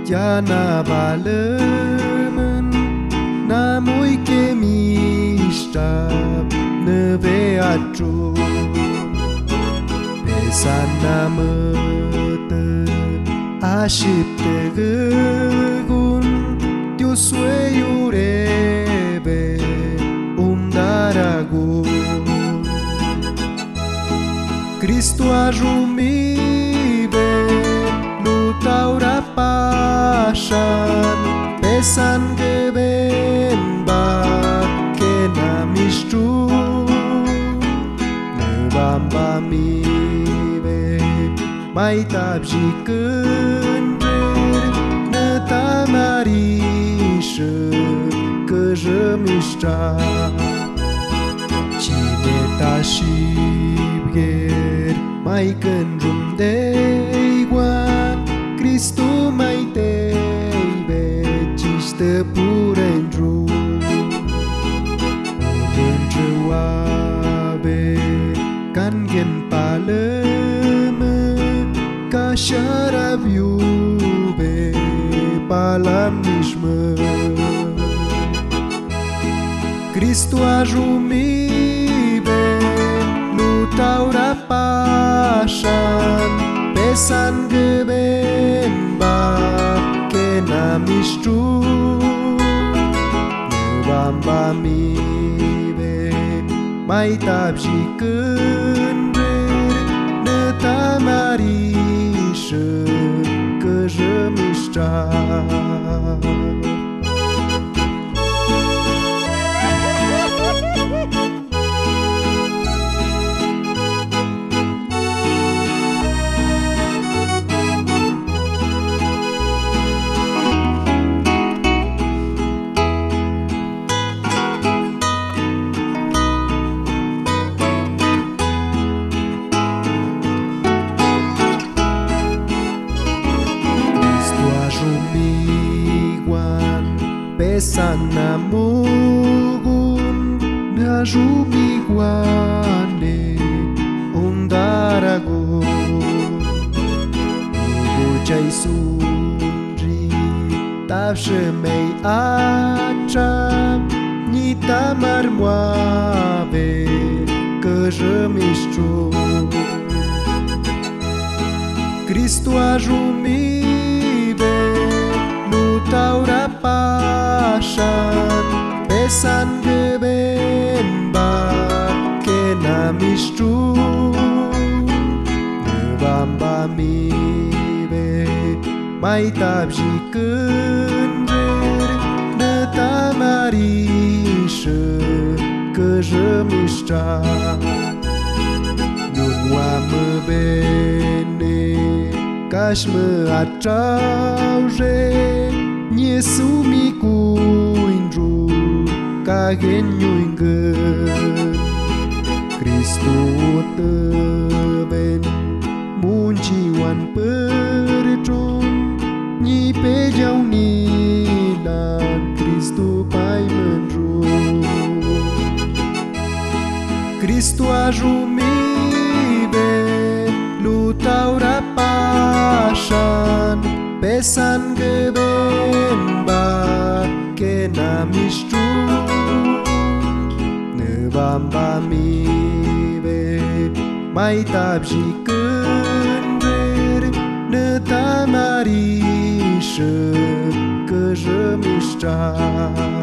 ya na balămân na mui che mișta neve aciu pe sana mătă așipte gâgun tiu sueiurebe undaragu Cristo ajumibe lutaura pașan pesan geben ba que na miștu bamba mibe mai tabji cândrer nă tamarișă că jă mișta cine ta și bger mai cândrum de igual Cristo mai teibe ciste pure în drum Uvenjuabe kan gen paleme ca șaraviube palam nishmă Cristo ajumibe lutaura pașan pesan geben ba que na miștu bamba mibe mai tabji cândrer nă tamarișă că jă mișta Pesana mugun na jubiguane undarago Ugucai sunri tavșe mei acea Nita marmoave că jă mișciu Cristo ajumibe lutaura pașan pesan geben ba que na miștu bamba mibe mai tabji cândrer nă tamarișă că jă mișta nu-nua-mă bene caș mă atrauge nie sumi cuindru ca genyuingă Cristo tăben munciwan părciun ni pe jau nilan Cristo pai mândru Cristo ajumibe lutaura pașan pesan geben ba que na miștu nă bamba mibe mai tabji cândrer nă tamarișă că jă mișta